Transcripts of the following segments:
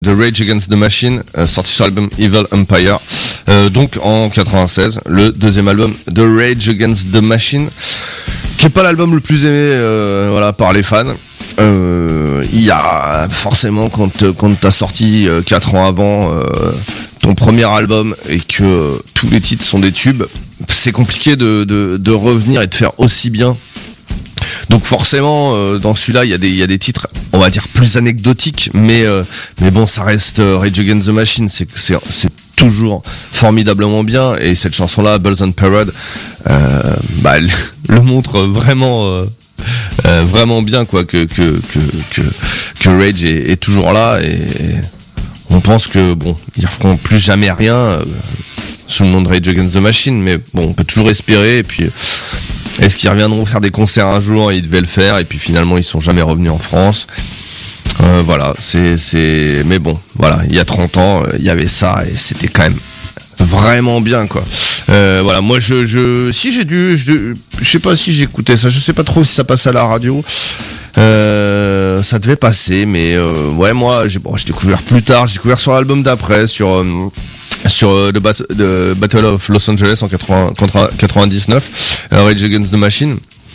The Rage Against the Machine, sorti sur l'album Evil Empire, donc en 96, le deuxième album The Rage Against the Machine, qui est pas l'album le plus aimé voilà, par les fans. Il y a forcément quand t'as sorti 4 ans avant ton premier album et que tous les titres sont des tubes, c'est compliqué de revenir et de faire aussi bien. Donc forcément dans celui-là il y a des titres on va dire plus anecdotiques, mais bon ça reste Rage Against the Machine, c'est toujours formidablement bien, et cette chanson-là, Bulls on Parade, elle le montre vraiment vraiment bien quoi, que Rage est toujours là, et on pense que bon ils referont plus jamais rien sous le nom de Rage Against the Machine, mais bon on peut toujours espérer. Et puis est-ce qu'ils reviendront faire des concerts un jour? Ils devaient le faire, et puis finalement ils sont jamais revenus en France. Voilà, mais bon, voilà, il y a 30 ans, il y avait ça, et c'était quand même vraiment bien, quoi. Voilà, moi je sais pas si j'écoutais ça, je sais pas trop si ça passait à la radio. Ça devait passer, mais ouais, moi j'ai découvert plus tard, j'ai découvert sur l'album d'après, sur The Battle of Los Angeles en 99, Rage Against the Machine.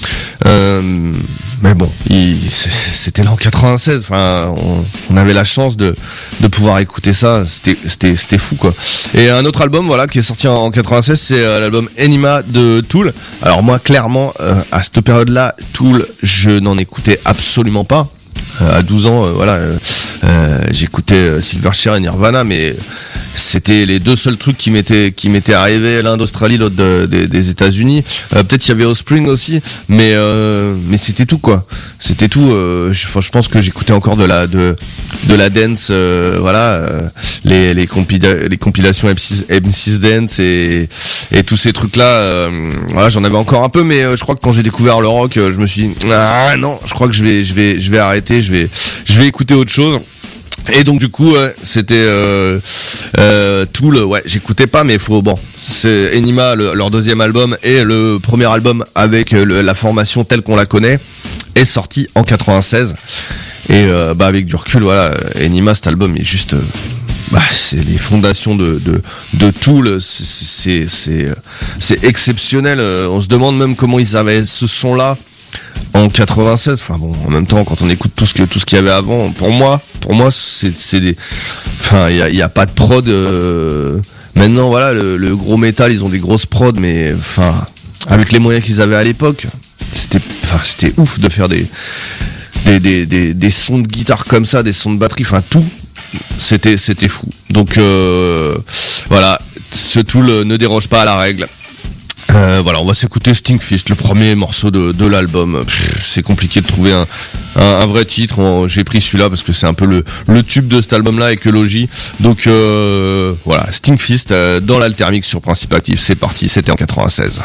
Mais bon, c'était là en 96. Enfin, on avait la chance de pouvoir écouter ça. C'était fou, quoi. Et un autre album, voilà, qui est sorti en 96, c'est l'album Enima de Tool. Alors moi, clairement, à cette période-là, Tool, je n'en écoutais absolument pas. À 12 ans, voilà, j'écoutais Silverchair et Nirvana, mais c'était les deux seuls trucs qui m'étaient arrivés, l'un d'Australie, l'autre des États-Unis. Peut-être il y avait Offspring aussi, mais c'était tout, quoi. C'était tout. Je pense que j'écoutais encore de la dance, voilà, les compilations M6 Dance et tous ces trucs là. Voilà, j'en avais encore un peu, mais je crois que quand j'ai découvert le rock, je me suis dit non, je crois que je vais arrêter, je vais écouter autre chose. Et donc du coup c'était Tool, ouais, j'écoutais pas, mais c'est Enima, leur deuxième album, et le premier album avec la formation telle qu'on la connaît est sorti en 96. Et avec du recul, voilà, Enima, cet album est juste c'est les fondations de Tool, c'est exceptionnel. On se demande même comment ils avaient ce son là en 96. Enfin bon, en même temps, quand on écoute tout ce qu'il y avait avant, pour moi c'est des, enfin il y a pas de prod maintenant, voilà, le gros métal, ils ont des grosses prods, mais enfin avec les moyens qu'ils avaient à l'époque, c'était ouf de faire des sons de guitare comme ça, des sons de batterie, enfin tout, c'était fou. Donc voilà, ce Tool ne déroge pas à la règle. Voilà, on va s'écouter Stinkfist, le premier morceau de l'album. C'est compliqué de trouver un vrai titre. J'ai pris celui-là parce que c'est un peu le tube de cet album-là, Ecology. Donc voilà, Stinkfist dans l'Altermix sur Principe Actif. C'est parti, c'était en 96.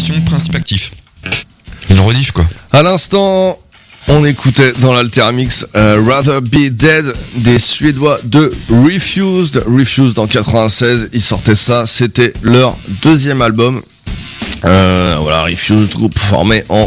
l'émission Principe Actif. Une rediff quoi. À l'instant, on écoutait dans l'Altermix Rather Be Dead des Suédois de Refused. Refused en 96, ils sortaient ça, c'était leur deuxième album. Voilà, Refused, groupe formé en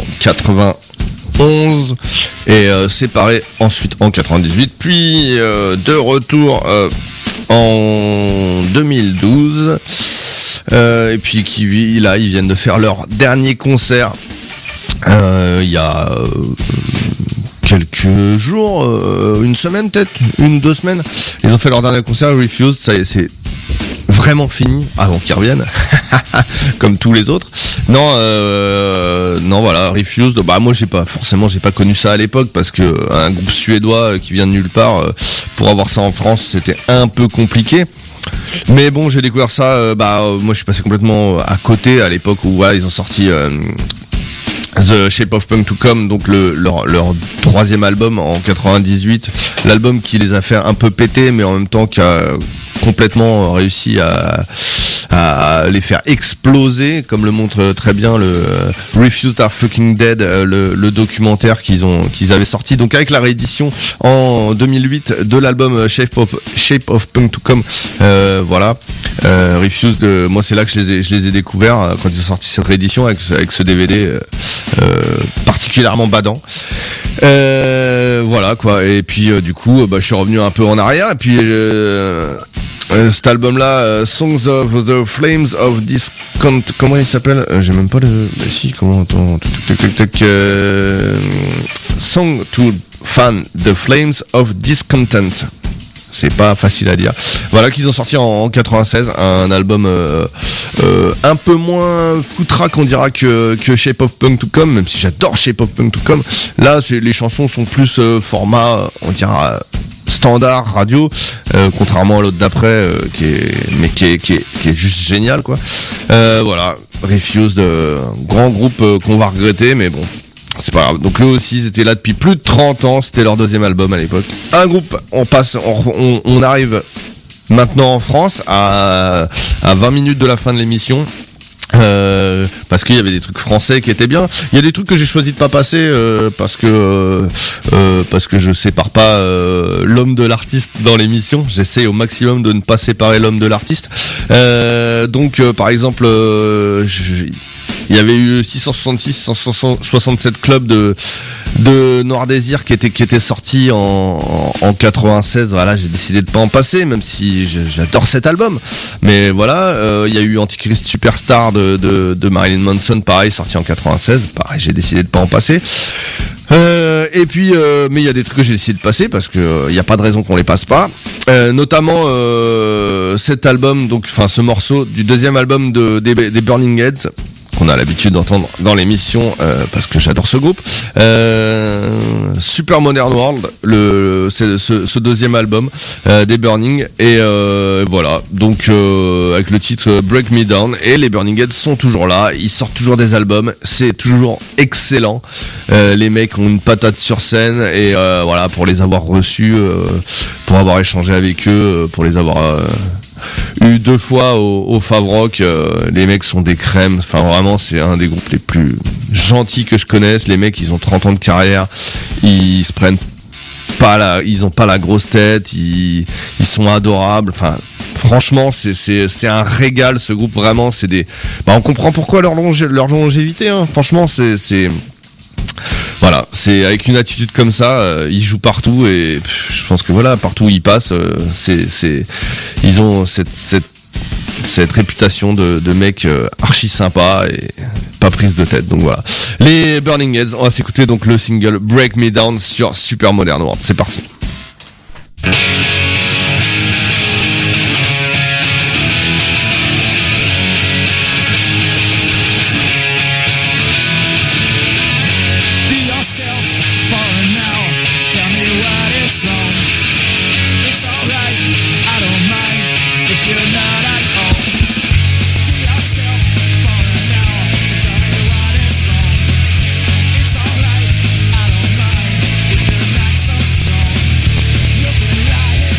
91 et séparé ensuite en 98, puis de retour en 2012. Et puis ils viennent de faire leur dernier concert il y a quelques jours, une semaine peut-être, 2 semaines. Ils ont fait leur dernier concert, Refused, ça y est, c'est vraiment fini avant qu'ils reviennent comme tous les autres. Non voilà, Refused, bah moi j'ai pas connu ça à l'époque parce que un groupe suédois qui vient de nulle part, pour avoir ça en France c'était un peu compliqué. Mais bon, j'ai découvert ça, moi je suis passé complètement à côté à l'époque où voilà, ils ont sorti The Shape of Punk to Come, donc leur troisième album en 98, l'album qui les a fait un peu péter mais en même temps qui a complètement réussi à les faire exploser, comme le montre très bien le Refused Are Fucking Dead, le documentaire qu'ils avaient sorti, donc avec la réédition en 2008 de l'album Shape of Punk to Come. Voilà, Refused, moi c'est là que je les ai découverts quand ils ont sorti cette réédition avec ce DVD particulièrement badant. Voilà quoi, et puis du coup je suis revenu un peu en arrière et puis cet album-là, Songs of the Flames of Discontent, comment il s'appelle? J'ai même pas le... Bah si, comment... Attends... Song to Fan the Flames of Discontent. C'est pas facile à dire. Voilà, qu'ils ont sorti en 96, un album un peu moins foutraque, on dira, que Shape of Punk to Come, même si j'adore Shape of Punk to Come. Là, les chansons sont plus format, on dira... standard radio, contrairement à l'autre d'après qui est juste génial quoi. Voilà, Refused, grand groupe qu'on va regretter, mais bon, c'est pas grave. Donc eux aussi ils étaient là depuis plus de 30 ans, c'était leur deuxième album à l'époque. Un groupe, on arrive maintenant en France à 20 minutes de la fin de l'émission. Parce qu'il y avait des trucs français qui étaient bien. Il y a des trucs que j'ai choisi de pas passer parce que je sépare pas l'homme de l'artiste dans l'émission. J'essaie au maximum de ne pas séparer l'homme de l'artiste. Donc par exemple, il y avait eu 667 clubs de Noir Désir qui étaient sortis en 96. Voilà, j'ai décidé de pas en passer, même si j'adore cet album. Mais voilà, il y a eu Antichrist Superstar de Marilyn Manson, pareil, sorti en 96. Pareil, j'ai décidé de pas en passer. Et puis, mais il y a des trucs que j'ai décidé de passer parce que il y a pas de raison qu'on les passe pas. Notamment cet album, donc, enfin, ce morceau du deuxième album des Burning Heads, qu'on a l'habitude d'entendre dans l'émission parce que j'adore ce groupe. Super Modern World, c'est ce deuxième album des Burning, et voilà, donc avec le titre Break Me Down, et les Burning Heads sont toujours là, ils sortent toujours des albums, c'est toujours excellent. Les mecs ont une patate sur scène, et voilà, pour les avoir reçus, pour avoir échangé avec eux, pour les avoir eu 2 fois au Fab Rock, les mecs sont des crèmes. Enfin vraiment, c'est un des groupes les plus gentils que je connaisse. Les mecs, ils ont 30 ans de carrière, ils se prennent pas ils ont pas la grosse tête, ils sont adorables. Enfin franchement, c'est un régal ce groupe, vraiment. C'est on comprend pourquoi leur longévité, hein. Franchement, c'est voilà, c'est avec une attitude comme ça, ils jouent partout, et je pense que voilà, partout où ils passent, ils ont cette réputation de mecs archi sympa et pas prise de tête. Donc voilà, les Burning Heads, on va s'écouter donc le single Break Me Down sur Super Modern World. C'est parti. Lying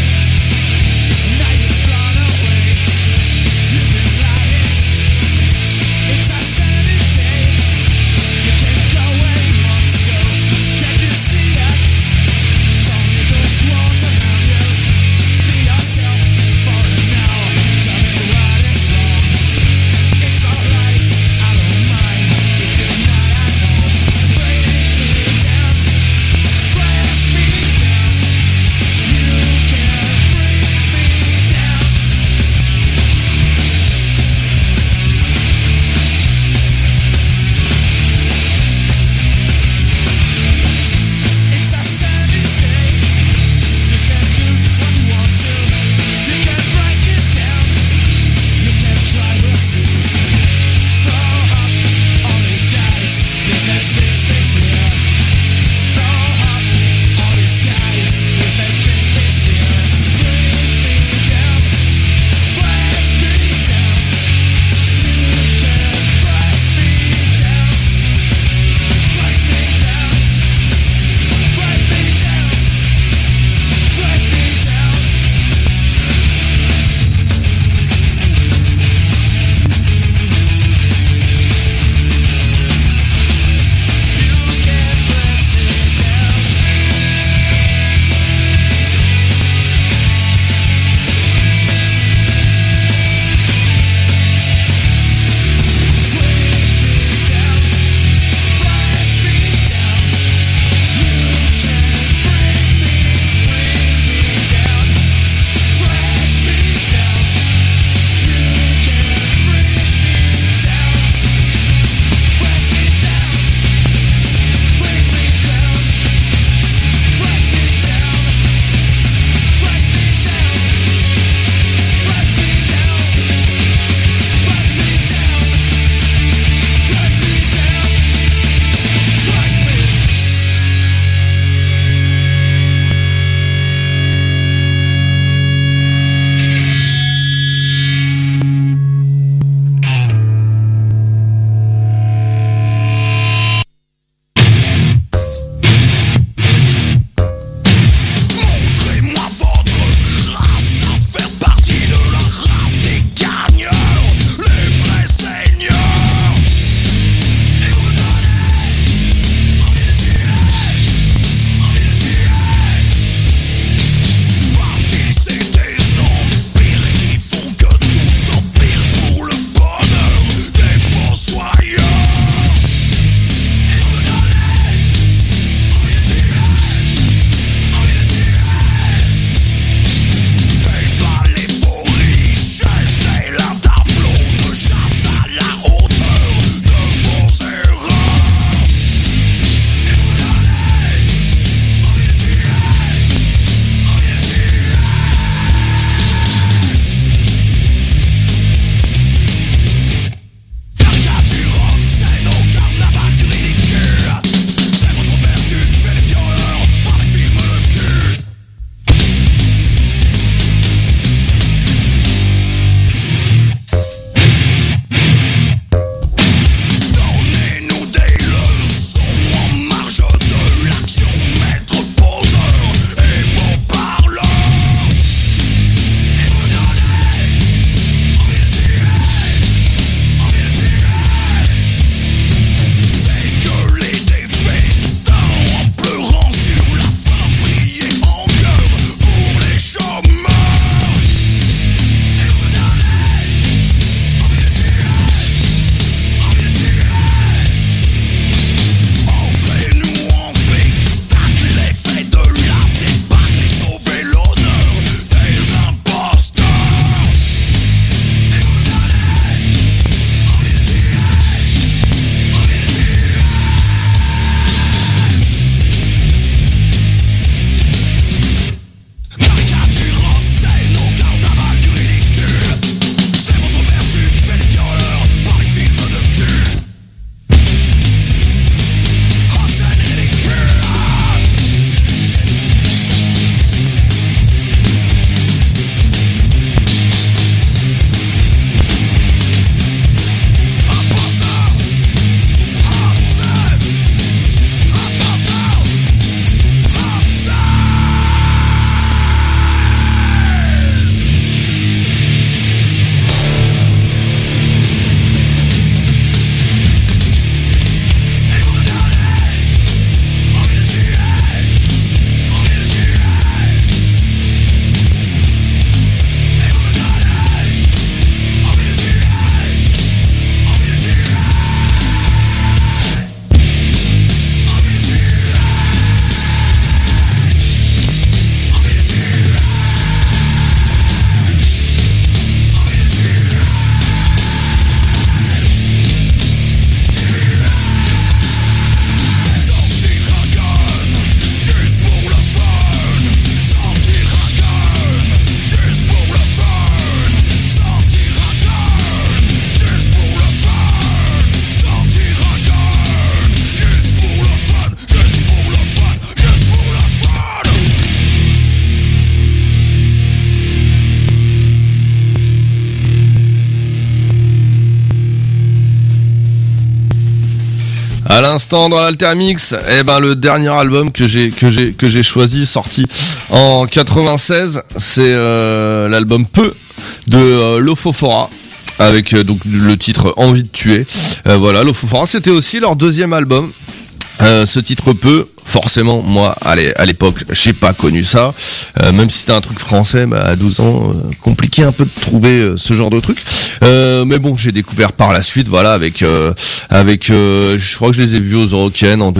À l'instant dans l'Altermix, le dernier album que j'ai choisi, sorti en 96, c'est l'album Peu de Lofofora, avec donc le titre Envie de tuer. Voilà, Lofofora, c'était aussi leur deuxième album. Ce titre Peu, forcément, moi, à l'époque, j'ai pas connu ça. Même si c'était un truc français, à 12 ans, compliqué un peu de trouver ce genre de truc. Mais bon, j'ai découvert par la suite, voilà, avec, je crois que je les ai vus aux Eurocaines en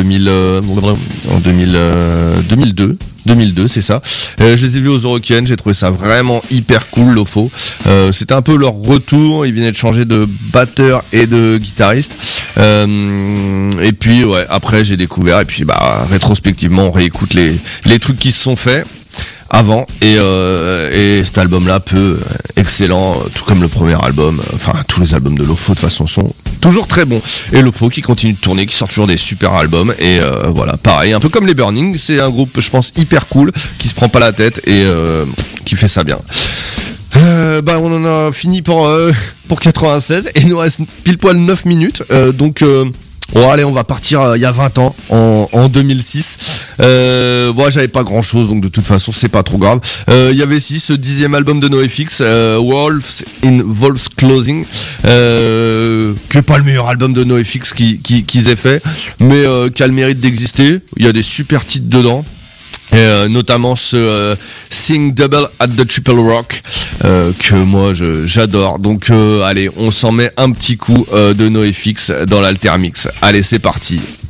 2002, c'est ça. Je les ai vus aux Eurocaines, j'ai trouvé ça vraiment hyper cool, Lofo. C'était un peu leur retour, ils venaient de changer de batteur et de guitariste. Et puis ouais, après j'ai découvert, et puis rétrospectivement on réécoute les trucs qui se sont faits avant, et cet album là excellent, tout comme le premier album. Enfin, tous les albums de Lofo de toute façon sont toujours très bons, et Lofo qui continue de tourner, qui sort toujours des super albums, et voilà, pareil, un peu comme les Burning, c'est un groupe je pense hyper cool, qui se prend pas la tête et qui fait ça bien. On en a fini pour 96, et il nous reste pile poil 9 minutes, donc allez, on va partir il y a 20 ans, en 2006. J'avais pas grand chose, donc de toute façon c'est pas trop grave. Il y avait ici ce 10e album de NoFX, Wolves in Wolves Clothing, qui est pas le meilleur album de NoFX qu'ils aient fait, mais qui a le mérite d'exister. Il y a des super titres dedans. Notamment ce Sing Double at the Triple Rock, que moi j'adore. Donc allez, on s'en met un petit coup de NoFX dans l'Altermix. Allez, c'est parti.